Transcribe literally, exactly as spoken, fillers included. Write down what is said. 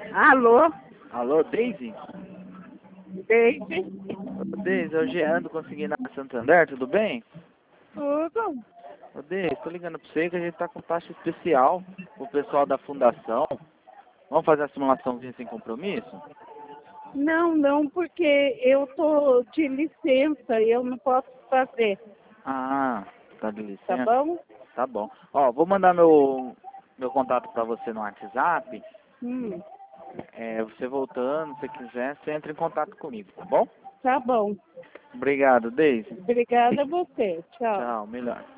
Alô, Alô, Deise? Daisy? Ô, Deise, é o Jean do Consegui na Santander, tudo bem? Tudo? Ô, Deise, tô ligando pra você que a gente tá com taxa especial pro pessoal da fundação. Vamos fazer a simulaçãozinha sem compromisso? Não, não, porque eu tô de licença e eu não posso fazer, Ah, tá de tá licença? bom? Tá bom. Ó, vou mandar meu, meu contato pra você no WhatsApp. Hum, É, você voltando, se quiser, você entra em contato comigo, tá bom? tá bom. Obrigado, Deise. Obrigada a você. Tchau. Tchau, melhor.